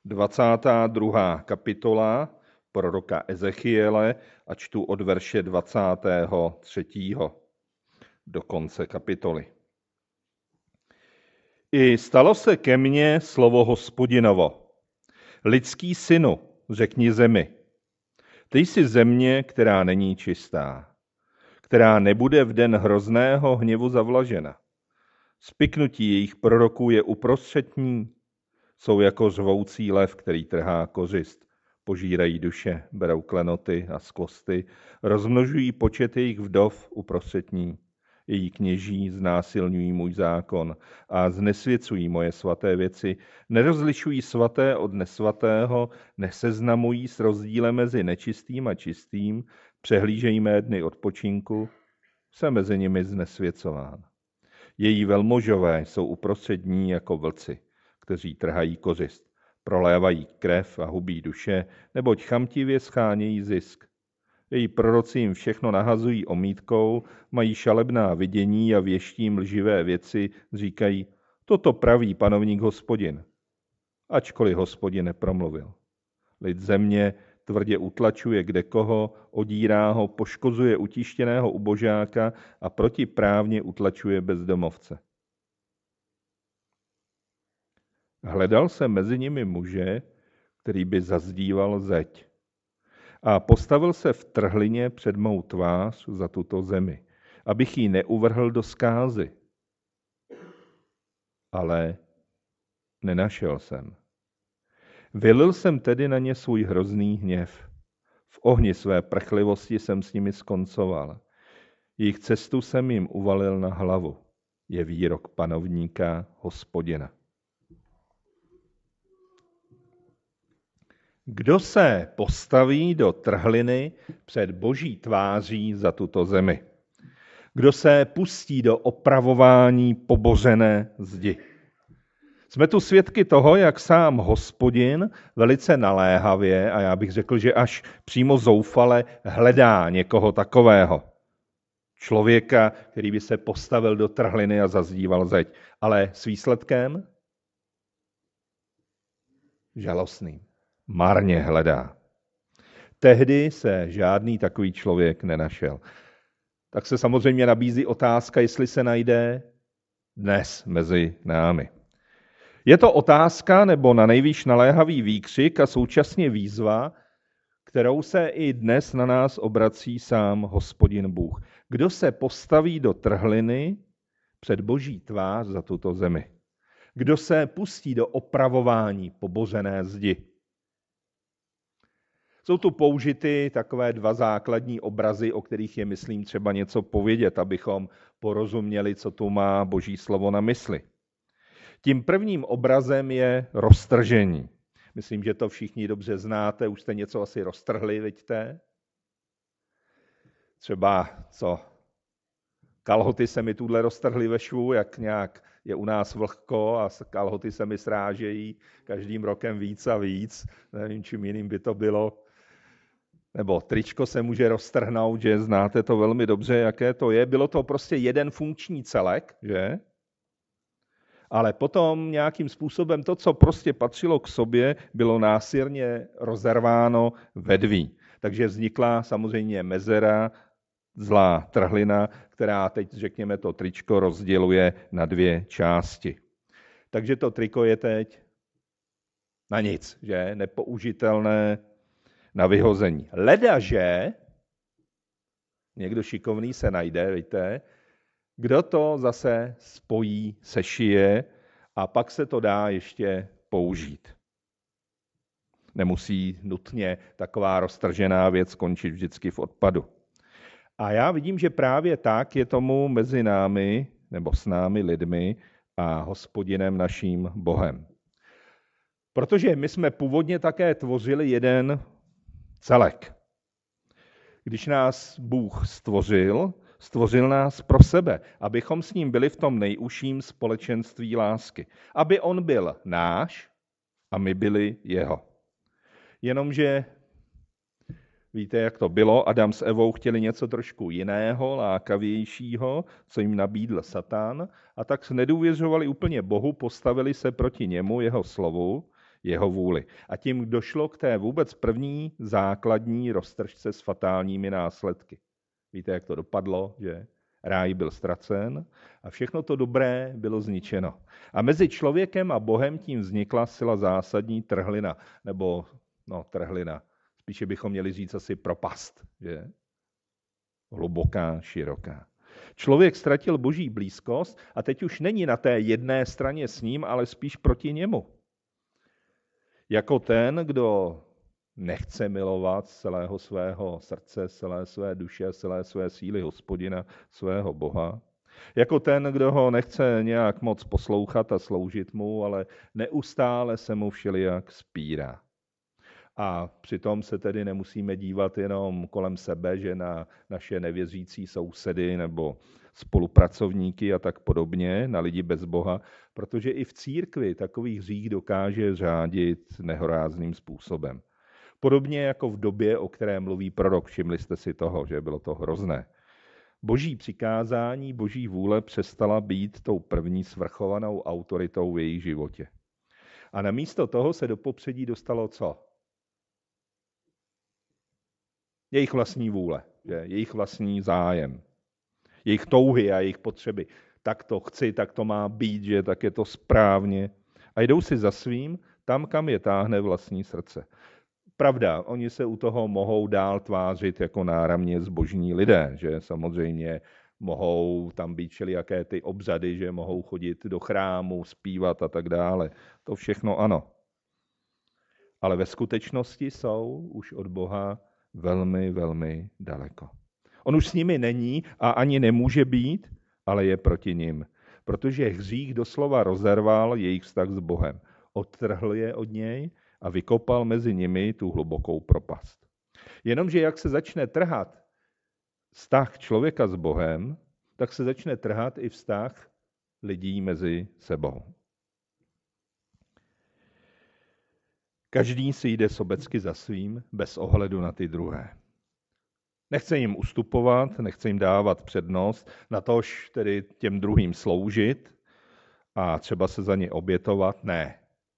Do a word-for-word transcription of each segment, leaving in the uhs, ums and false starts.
dvacátá druhá kapitola proroka Ezechiele a čtu od verše dvacátého třetího do konce kapitoly. I stalo se ke mně slovo Hospodinovo. Lidský synu, řekni zemi. Ty jsi země, která není čistá, která nebude v den hrozného hněvu zavlažena. Spiknutí jejich proroků je uprostřed ní. Jsou jako řvoucí lev, který trhá kořist. Požírají duše, berou klenoty a skvosty, rozmnožují počet jejich vdov uprostřed ní. Její kněží znásilňují můj zákon a znesvěcují moje svaté věci, nerozlišují svaté od nesvatého, neseznamují s rozdílem mezi nečistým a čistým, přehlížejí mé dny odpočinku, jsem mezi nimi znesvěcován. Její velmožové jsou uprostřed ní jako vlci, kteří trhají kořist, prolévají krev a hubí duše, neboť chamtivě schánějí zisk. Její proroci jim všechno nahazují omítkou, mají šalebná vidění a věští jim lživé věci, říkají, toto praví panovník Hospodin, ačkoliv Hospodin nepromluvil. Lid země tvrdě utlačuje kdekoho, odírá ho, poškozuje utištěného ubožáka a protiprávně utlačuje bezdomovce. Hledal jsem mezi nimi muže, který by zazdíval zeď. A postavil se v trhlině před mou tvář za tuto zemi, abych ji neuvrhl do zkázy. Ale nenašel jsem. Vylil jsem tedy na ně svůj hrozný hněv. V ohni své prchlivosti jsem s nimi skoncoval. Jejich cestu jsem jim uvalil na hlavu. Je výrok panovníka Hospodina. Kdo se postaví do trhliny před Boží tváří za tuto zemi? Kdo se pustí do opravování pobořené zdi? Jsme tu svědky toho, jak sám Hospodin velice naléhavě, a já bych řekl, že až přímo zoufale hledá někoho takového. Člověka, který by se postavil do trhliny a zazdíval zeď. Ale s výsledkem? Žalostným. Marně hledá. Tehdy se žádný takový člověk nenašel. Tak se samozřejmě nabízí otázka, jestli se najde dnes mezi námi. Je to otázka nebo na nejvýš naléhavý výkřik a současně výzva, kterou se i dnes na nás obrací sám Hospodin Bůh. Kdo se postaví do trhliny před Boží tvář za tuto zemi? Kdo se pustí do opravování pobořené zdi? Jsou tu použity takové dva základní obrazy, o kterých je, myslím, třeba něco povědět, abychom porozuměli, co tu má Boží slovo na mysli. Tím prvním obrazem je roztržení. Myslím, že to všichni dobře znáte, už jste něco asi roztrhli, vidíte? Třeba co? Kalhoty se mi tuhle roztrhly ve švu, jak nějak je u nás vlhko a kalhoty se mi srážejí každým rokem víc a víc. Nevím, čím jiným by to bylo. Nebo tričko se může roztrhnout, že znáte to velmi dobře, jaké to je. Bylo to prostě jeden funkční celek, že? Ale potom nějakým způsobem to, co prostě patřilo k sobě, bylo násilně rozerváno vedví. Takže vznikla samozřejmě mezera, zlá trhlina, která teď, řekněme, to tričko rozděluje na dvě části. Takže to triko je teď na nic, že? Nepoužitelné, na vyhození. Ledaže, někdo šikovný se najde, víte, kdo to zase spojí, sešije a pak se to dá ještě použít. Nemusí nutně taková roztržená věc skončit vždycky v odpadu. A já vidím, že právě tak je tomu mezi námi, nebo s námi lidmi a Hospodinem naším Bohem. Protože my jsme původně také tvořili jeden celek. Když nás Bůh stvořil, stvořil nás pro sebe, abychom s ním byli v tom nejužším společenství lásky. Aby on byl náš a my byli jeho. Jenomže víte, jak to bylo, Adam s Evou chtěli něco trošku jiného, lákavějšího, co jim nabídl Satan, a tak nedůvěřovali úplně Bohu, postavili se proti němu, jeho slovu, jeho vůli. A tím došlo k té vůbec první základní roztržce s fatálními následky. Víte, jak to dopadlo, že ráj byl ztracen a všechno to dobré bylo zničeno. A mezi člověkem a Bohem tím vznikla sila zásadní trhlina, nebo no, trhlina. Spíše bychom měli říct asi propast, že? Hluboká, široká. Člověk ztratil boží blízkost a teď už není na té jedné straně s ním, ale spíš proti němu. Jako ten, kdo nechce milovat z celého svého srdce, z celé své duše, z celé své síly Hospodina, svého Boha. Jako ten, kdo ho nechce nějak moc poslouchat a sloužit mu, ale neustále se mu všelijak spírá. A přitom se tedy nemusíme dívat jenom kolem sebe, že na naše nevěřící sousedy nebo spolupracovníky a tak podobně, na lidi bez Boha, protože i v církvi takový hřích dokáže řádit nehorázným způsobem. Podobně jako v době, o které mluví prorok, všimli jste si toho, že bylo to hrozné. Boží přikázání, boží vůle přestala být tou první svrchovanou autoritou v jejich životě. A namísto toho se do popředí dostalo co? Jejich vlastní vůle, že? Jejich vlastní zájem, jejich touhy a jejich potřeby. Tak to chci, tak to má být, že tak je to správně. A jdou si za svým, tam, kam je táhne vlastní srdce. Pravda, oni se u toho mohou dál tvářit jako náramně zbožní lidé, že samozřejmě mohou tam být všelijaké ty obřady, že mohou chodit do chrámu, zpívat a tak dále. To všechno ano. Ale ve skutečnosti jsou už od Boha velmi, velmi daleko. On už s nimi není a ani nemůže být, ale je proti nim. Protože hřích doslova rozerval jejich vztah s Bohem. Odtrhl je od něj a vykopal mezi nimi tu hlubokou propast. Jenomže jak se začne trhat vztah člověka s Bohem, tak se začne trhat i vztah lidí mezi sebou. Každý si jde sobecky za svým, bez ohledu na ty druhé. Nechce jim ustupovat, nechce jim dávat přednost, natož tedy těm druhým sloužit a třeba se za ně obětovat. Ne.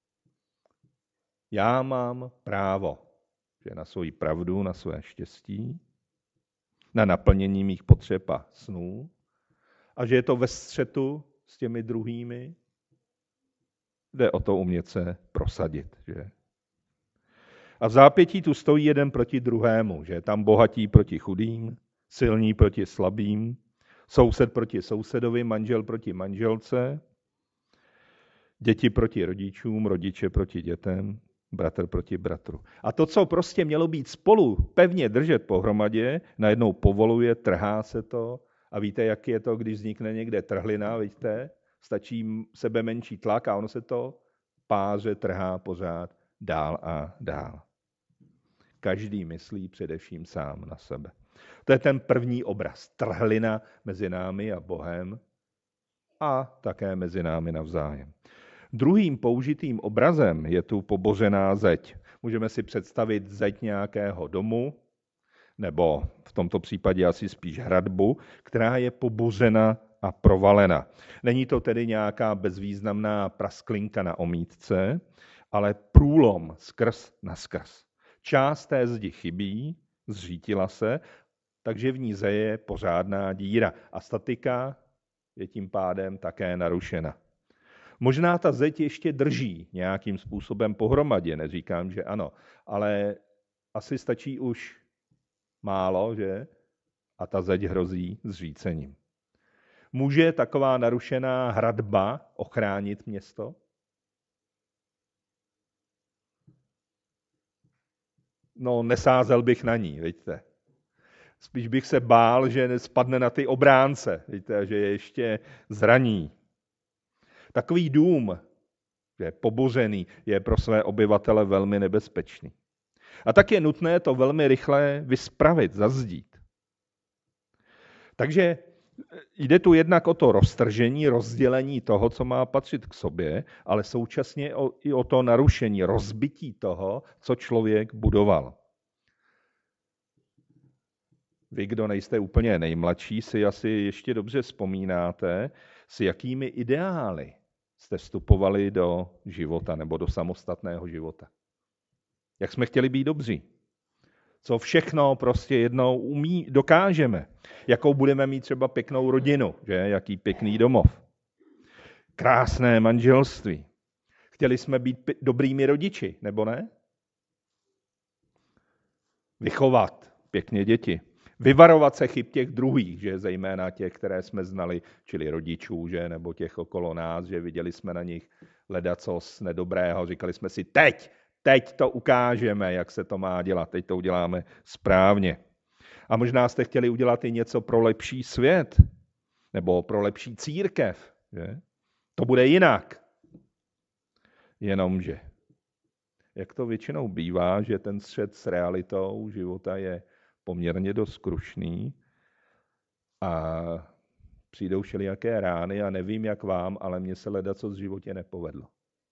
Já mám právo, že na svoji pravdu, na své štěstí, na naplnění mých potřeb a snů a že je to ve střetu s těmi druhými. Jde o to umět se prosadit, že? A v zápětí tu stojí jeden proti druhému, že tam bohatí proti chudým, silní proti slabým, soused proti sousedovi, manžel proti manželce, děti proti rodičům, rodiče proti dětem, bratr proti bratru. A to, co prostě mělo být spolu pevně držet pohromadě, najednou povoluje, trhá se to. A víte, jak je to, když vznikne někde trhlina, vidíte? Stačí sebe menší tlak a ono se to páře trhá pořád dál a dál. Každý myslí především sám na sebe. To je ten první obraz. Trhlina mezi námi a Bohem a také mezi námi navzájem. Druhým použitým obrazem je tu pobořená zeď. Můžeme si představit zeď nějakého domu, nebo v tomto případě asi spíš hradbu, která je pobořena a provalena. Není to tedy nějaká bezvýznamná prasklinka na omítce, ale průlom skrz na skrz. Část té zdi chybí, zřítila se, takže v ní zeje pořádná díra a statika je tím pádem také narušena. Možná ta zeď ještě drží nějakým způsobem pohromadě, neříkám, že ano, ale asi stačí už málo, že? A ta zeď hrozí zřícením. Může taková narušená hradba ochránit město? No, nesázel bych na ní, vidíte. Spíš bych se bál, že spadne na ty obránce, vidíte, že je ještě zraní. Takový dům, že je pobořený, je pro své obyvatele velmi nebezpečný. A tak je nutné to velmi rychle vyspravit, zazdít. Takže jde tu jednak o to roztržení, rozdělení toho, co má patřit k sobě, ale současně o, i o to narušení, rozbití toho, co člověk budoval. Vy, kdo nejste úplně nejmladší, si asi ještě dobře vzpomínáte, s jakými ideály jste vstupovali do života nebo do samostatného života. Jak jsme chtěli být dobří. Co všechno prostě jednou umí, dokážeme. Jakou budeme mít třeba pěknou rodinu, že? Jaký pěkný domov. Krásné manželství. Chtěli jsme být dobrými rodiči, nebo ne? Vychovat pěkně děti. Vyvarovat se chyb těch druhých, že zejména těch, které jsme znali, čili rodičů, že, nebo těch okolo nás, že viděli jsme na nich ledacos nedobrého. Říkali jsme si, teď, teď to ukážeme, jak se to má dělat, teď to uděláme správně. A možná jste chtěli udělat i něco pro lepší svět, nebo pro lepší církev, že? To bude jinak. Jenomže, jak to většinou bývá, že ten střed s realitou života je poměrně dost krušný a přijdou všelijaké rány a nevím, jak vám, ale mně se ledacos v životě nepovedlo.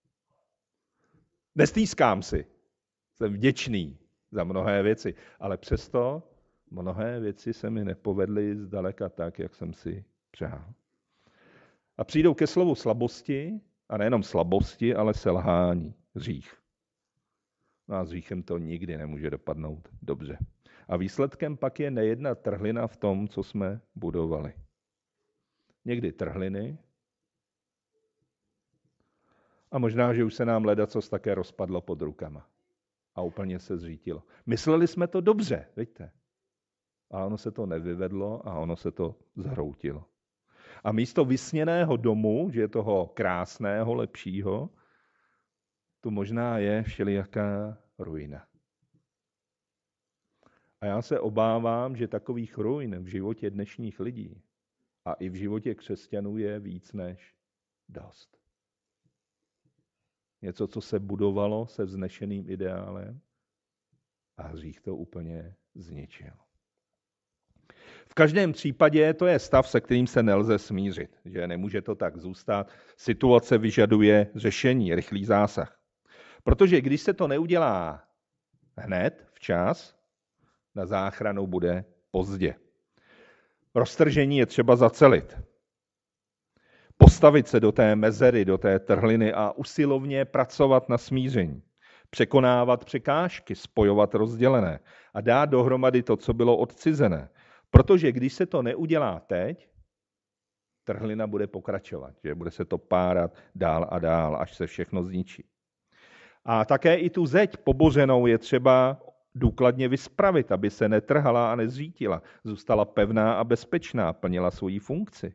Nestýskám si. Jsem vděčný za mnohé věci, ale přesto mnohé věci se mi nepovedly zdaleka tak, jak jsem si přál. A přijdou ke slovu slabosti, a nejenom slabosti, ale selhání, hřích. No a s hříchem to nikdy nemůže dopadnout dobře. A výsledkem pak je nejedna trhlina v tom, co jsme budovali. Někdy trhliny a možná, že už se nám ledacos také rozpadlo pod rukama a úplně se zřítilo. Mysleli jsme to dobře, víte, a ono se to nevyvedlo a ono se to zhroutilo. A místo vysněného domu, že je toho krásného, lepšího, tu možná je všelijaká ruina. A já se obávám, že takových ruin v životě dnešních lidí a i v životě křesťanů je víc než dost. Něco, co se budovalo se vznešeným ideálem a hřích to úplně zničil. V každém případě to je stav, se kterým se nelze smířit, že nemůže to tak zůstat. Situace vyžaduje řešení, rychlý zásah. Protože když se to neudělá hned, včas, na záchranu bude pozdě. Roztržení je třeba zacelit. Postavit se do té mezery, do té trhliny a usilovně pracovat na smíření. Překonávat překážky, spojovat rozdělené a dát dohromady to, co bylo odcizené. Protože když se to neudělá teď, trhlina bude pokračovat, že bude se to párat dál a dál, až se všechno zničí. A také i tu zeď pobořenou je třeba důkladně vyspravit, aby se netrhala a nezřítila, zůstala pevná a bezpečná, plnila svoji funkci.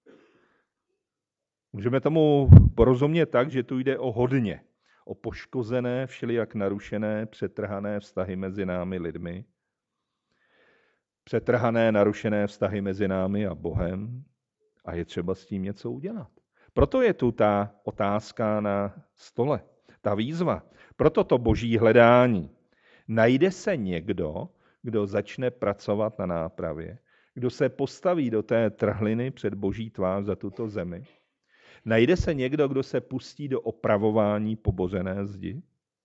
Můžeme tomu porozumět tak, že tu jde o hodně, o poškozené, všelijak narušené, přetrhané vztahy mezi námi lidmi, přetrhané, narušené vztahy mezi námi a Bohem a je třeba s tím něco udělat. Proto je tu ta otázka na stole, ta výzva, proto to boží hledání. Najde se někdo, kdo začne pracovat na nápravě, kdo se postaví do té trhliny před boží tvář za tuto zemi. Najde se někdo, kdo se pustí do opravování pobořené zdi?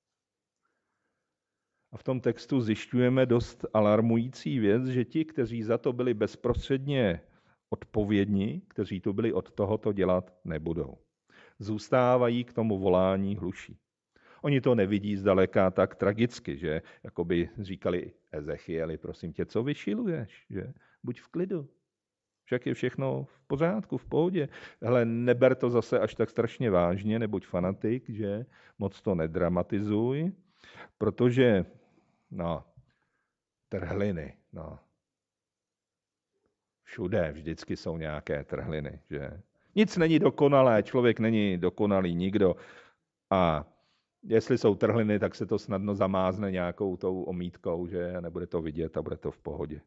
A v tom textu zjišťujeme dost alarmující věc, že ti, kteří za to byli bezprostředně odpovědní, kteří tu byli od tohoto dělat, nebudou. Zůstávají k tomu volání hluší. Oni to nevidí zdaleka tak tragicky, že jako by říkali Ezechieli, prosím tě, co vyšiluješ, že buď v klidu. Však je všechno v pořádku, v pohodě. Hele, neber to zase až tak strašně vážně, nebuď fanatik, že moc to nedramatizuj, protože, no, trhliny, no, všude vždycky jsou nějaké trhliny, že. Nic není dokonalé, člověk není dokonalý nikdo a jestli jsou trhliny, tak se to snadno zamázne nějakou tou omítkou, že nebude to vidět a bude to v pohodě.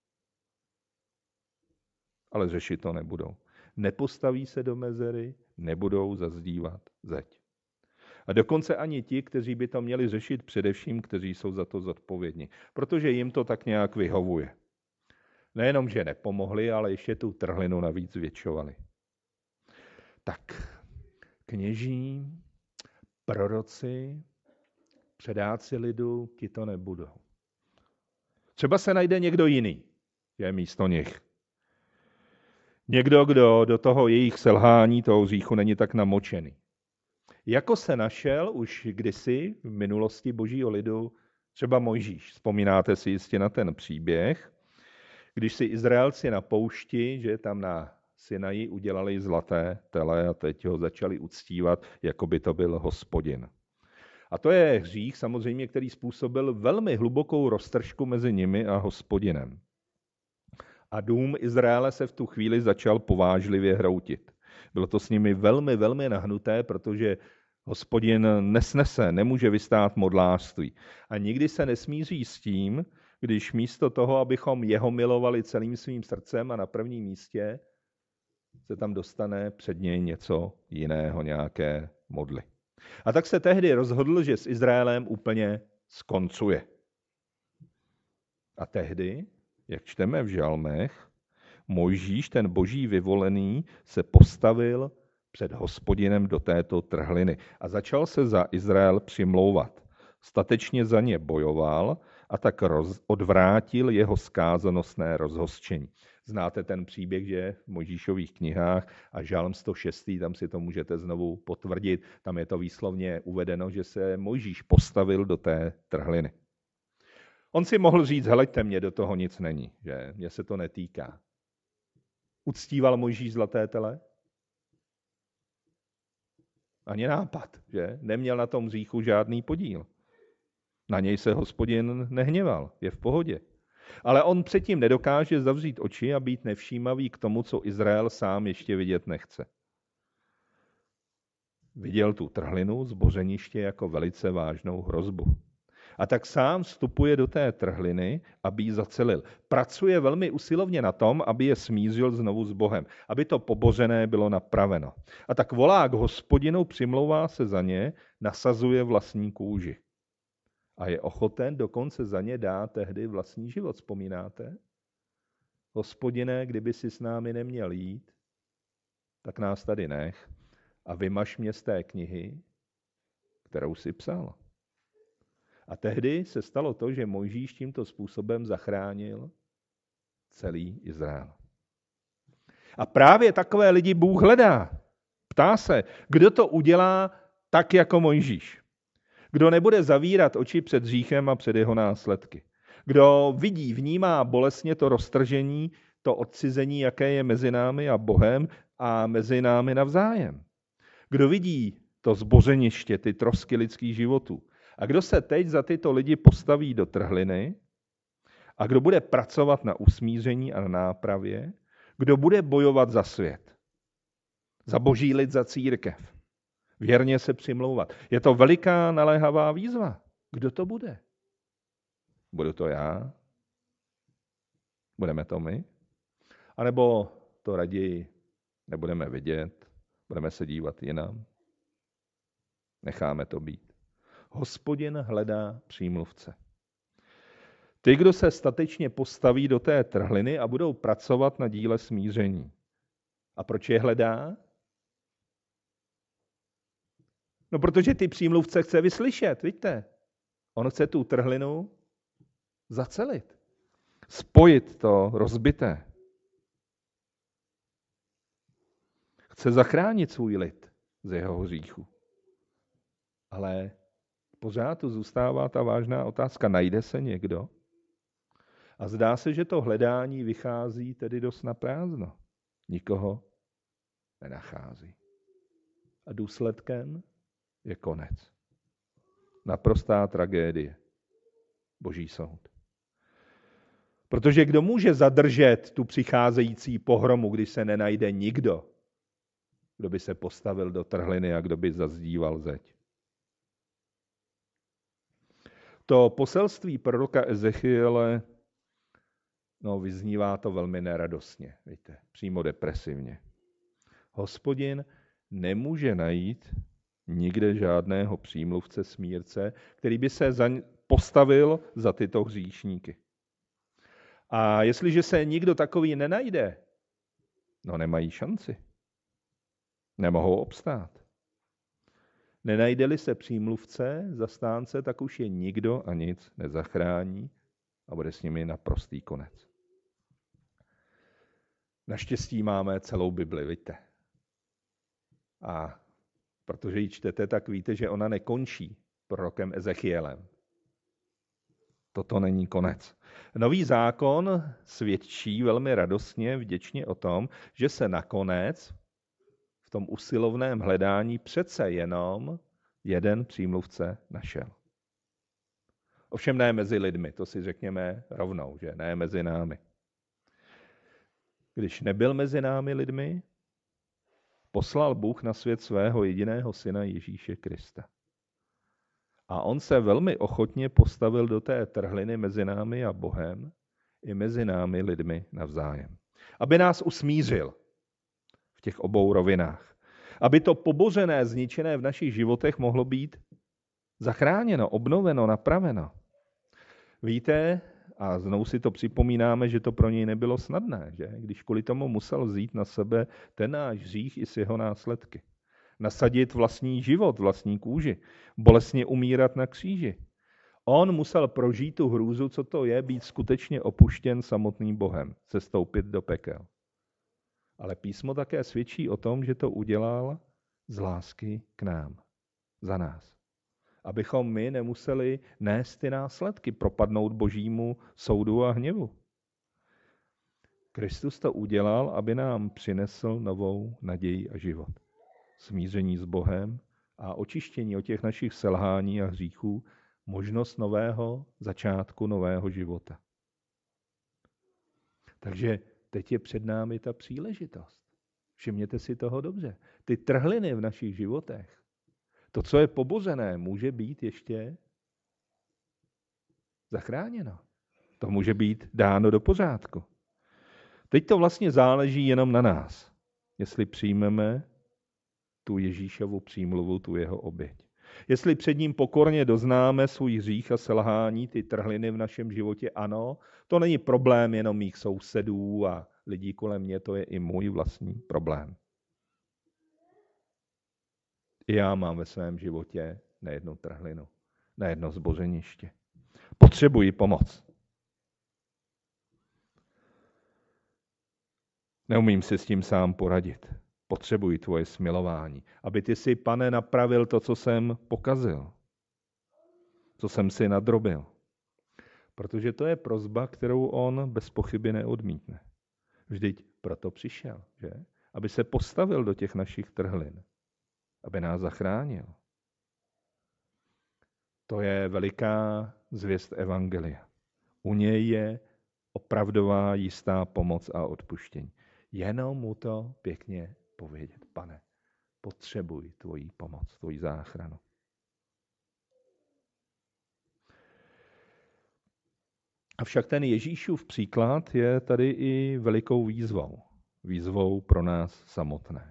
Ale řešit to nebudou. Nepostaví se do mezery, nebudou zazdívat zeď. A dokonce ani ti, kteří by to měli řešit, především, kteří jsou za to zodpovědní. Protože jim to tak nějak vyhovuje. Nejenom, že nepomohli, ale ještě tu trhlinu navíc zvětšovali. Tak, kněží, proroci, předáci lidu, ti to nebudou. Třeba se najde někdo jiný, je místo nich. Někdo, kdo do toho jejich selhání, toho hříchu není tak namočený. Jako se našel už kdysi v minulosti božího lidu třeba Mojžíš. Vzpomínáte si jistě na ten příběh, když si Izraelci na poušti, že tam na Sinaji udělali zlaté tele a teď ho začali uctívat, jako by to byl Hospodin. A to je hřích samozřejmě, který způsobil velmi hlubokou roztržku mezi nimi a Hospodinem. A dům Izraele se v tu chvíli začal povážlivě hroutit. Bylo to s nimi velmi, velmi nahnuté, protože Hospodin nesnese, nemůže vystát modlářství. A nikdy se nesmíří s tím, když místo toho, abychom jeho milovali celým svým srdcem a na prvním místě, se tam dostane před něj něco jiného, nějaké modly. A tak se tehdy rozhodl, že s Izraelem úplně skoncuje. A tehdy, jak čteme v žalmech, Mojžíš, ten boží vyvolený, se postavil před Hospodinem do této trhliny a začal se za Izrael přimlouvat. Statečně za ně bojoval a tak roz, odvrátil jeho zkázanosné rozhořčení. Znáte ten příběh, že v Mojžíšových knihách a žalm sto šest, tam si to můžete znovu potvrdit, tam je to výslovně uvedeno, že se Mojžíš postavil do té trhliny. On si mohl říct, heleďte, mě do toho nic není, že mě se to netýká. Uctíval Mojžíš zlaté tele? Ani nápad, že? Neměl na tom hříchu žádný podíl. Na něj se Hospodin nehněval, je v pohodě. Ale on předtím nedokáže zavřít oči a být nevšímavý k tomu, co Izrael sám ještě vidět nechce. Viděl tu trhlinu, zbořeniště jako velice vážnou hrozbu. A tak sám vstupuje do té trhliny, aby ji zacelil. Pracuje velmi usilovně na tom, aby je smířil znovu s Bohem, aby to pobořené bylo napraveno. A tak volá k Hospodinu, přimlouvá se za ně, nasazuje vlastní kůži. A je ochoten dokonce za ně dát tehdy vlastní život. Vzpomínáte? Hospodine, kdyby si s námi neměl jít, tak nás tady nech a vymaž mě z té knihy, kterou si psal. A tehdy se stalo to, že Mojžíš tímto způsobem zachránil celý Izrael. A právě takové lidi Bůh hledá. Ptá se, kdo to udělá tak jako Mojžíš. Kdo nebude zavírat oči před hříchem a před jeho následky. Kdo vidí, vnímá bolestně to roztržení, to odcizení, jaké je mezi námi a Bohem a mezi námi navzájem. Kdo vidí to zbořeniště, ty trosky lidských životů. A kdo se teď za tyto lidi postaví do trhliny a kdo bude pracovat na usmíření a na nápravě, kdo bude bojovat za svět, za boží lid, za církev, věrně se přimlouvat. Je to veliká naléhavá výzva. Kdo to bude? Budu to já? Budeme to my? A nebo to raději nebudeme vidět, budeme se dívat jinam? Necháme to být. Hospodin hledá přímluvce. Ty, kdo se statečně postaví do té trhliny a budou pracovat na díle smíření. A proč je hledá? No, protože ty přímluvce chce vyslyšet, vidíte? On chce tu trhlinu zacelit. Spojit to rozbité. Chce zachránit svůj lid z jeho hříchu. Ale pořád tu zůstává ta vážná otázka. Najde se někdo? A zdá se, že to hledání vychází tedy dost na prázdno. Nikoho nenachází. A důsledkem je konec. Naprostá tragédie. Boží soud. Protože kdo může zadržet tu přicházející pohromu, když se nenajde nikdo, kdo by se postavil do trhliny a kdo by zazdíval zeď? To poselství proroka Ezechiele, no, vyznívá to velmi neradostně, víte, přímo depresivně. Hospodin nemůže najít nikde žádného přímluvce, smírce, který by se za, postavil za tyto hříšníky. A jestliže se nikdo takový nenajde, no nemají šanci. Nemohou obstát. Nenajde-li se přímluvce, zastánce, tak už je nikdo a nic nezachrání. A bude s nimi naprostý konec. Naštěstí máme celou Bibli, vidíte. A protože ji čtete, tak víte, že ona nekončí prorokem Ezechielem. Toto není konec. Nový zákon svědčí velmi radostně, vděčně o tom, že se nakonec v tom usilovném hledání přece jenom jeden přímluvce našel. Ovšem ne mezi lidmi, to si řekněme rovnou, že ne mezi námi. Když nebyl mezi námi lidmi, poslal Bůh na svět svého jediného syna Ježíše Krista. A on se velmi ochotně postavil do té trhliny mezi námi a Bohem i mezi námi lidmi navzájem. Aby nás usmířil v těch obou rovinách. Aby to pobořené, zničené v našich životech mohlo být zachráněno, obnoveno, napraveno. Víte, a znovu si to připomínáme, že to pro něj nebylo snadné, že? Když kvůli tomu musel vzít na sebe ten náš hřích i s jeho následky. Nasadit vlastní život, vlastní kůži, bolestně umírat na kříži. On musel prožít tu hrůzu, co to je být skutečně opuštěn samotným Bohem, sestoupit do pekel. Ale písmo také svědčí o tom, že to udělal z lásky k nám, za nás. Abychom my nemuseli nést ty následky, propadnout božímu soudu a hněvu. Kristus to udělal, aby nám přinesl novou naději a život. Smíření s Bohem a očištění od těch našich selhání a hříchů, možnost nového začátku, nového života. Takže teď je před námi ta příležitost. Všimněte si toho dobře. Ty trhliny v našich životech, to, co je pobořené, může být ještě zachráněno. To může být dáno do pořádku. Teď to vlastně záleží jenom na nás, jestli přijmeme tu Ježíšovu přímluvu, tu jeho oběť. Jestli před ním pokorně doznáme svůj hřích a selhání, ty trhliny v našem životě, ano, to není problém jenom mých sousedů a lidí kolem mě, to je i můj vlastní problém. I já mám ve svém životě nejednu trhlinu, nejedno zbořeniště. Potřebuji pomoc. Neumím si s tím sám poradit. Potřebuji tvoje smilování, aby ty si, Pane, napravil to, co jsem pokazil, co jsem si nadrobil. Protože to je prosba, kterou on bez pochyby neodmítne. Vždyť proto přišel, že? Aby se postavil do těch našich trhlin, aby nás zachránil. To je veliká zvěst evangelia. U něj je opravdová jistá pomoc a odpuštění. Jenom mu to pěkně povědět. Pane, potřebuji tvoji pomoc, tvoji záchranu. Avšak ten Ježíšův příklad je tady i velikou výzvou. Výzvou pro nás samotné.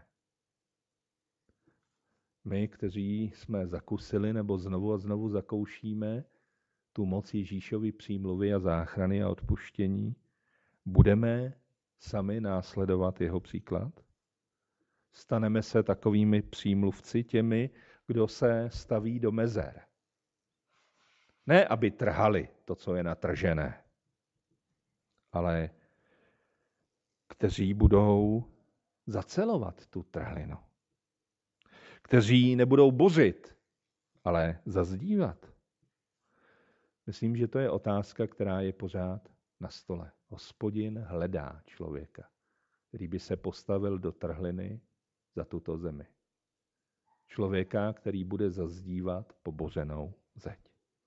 My, kteří jsme zakusili nebo znovu a znovu zakoušíme tu moc Ježíšovy přímluvy a záchrany a odpuštění, budeme sami následovat jeho příklad? Staneme se takovými přímluvci, těmi, kdo se staví do mezer. Ne, aby trhali to, co je natržené, ale kteří budou zacelovat tu trhlinu. Kteří nebudou bořit, ale zazdívat. Myslím, že to je otázka, která je pořád na stole. Hospodin hledá člověka, který by se postavil do trhliny za tuto zemi. Člověka, který bude zazdívat pobořenou zeď.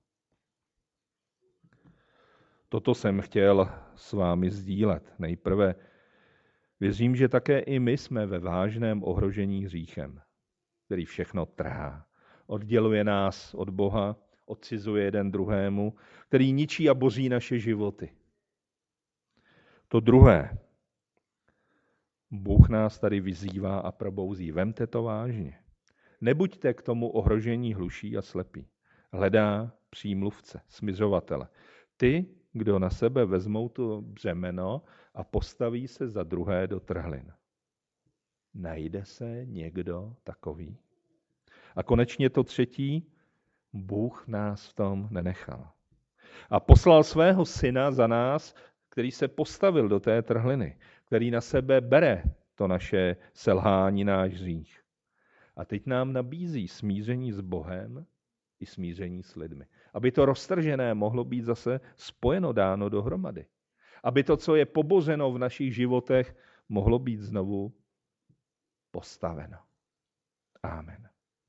Toto jsem chtěl s vámi sdílet. Nejprve věřím, že také i my jsme ve vážném ohrožení hříchem, který všechno trhá. Odděluje nás od Boha, odcizuje jeden druhému, který ničí a boří naše životy. To druhé. Bůh nás tady vyzývá a probouzí. Vemte to vážně. Nebuďte k tomu ohrožení hluší a slepí. Hledá přímluvce, smiřovatele. Ty, kdo na sebe vezmou to břemeno a postaví se za druhé do trhlin. Najde se někdo takový? A konečně to třetí, Bůh nás v tom nenechal. A poslal svého syna za nás, který se postavil do té trhliny, který na sebe bere to naše selhání, náš hřích. A teď nám nabízí smíření s Bohem i smíření s lidmi. Aby to roztržené mohlo být zase spojeno, dáno dohromady. Aby to, co je pobořeno v našich životech, mohlo být znovu postaveno. Amen.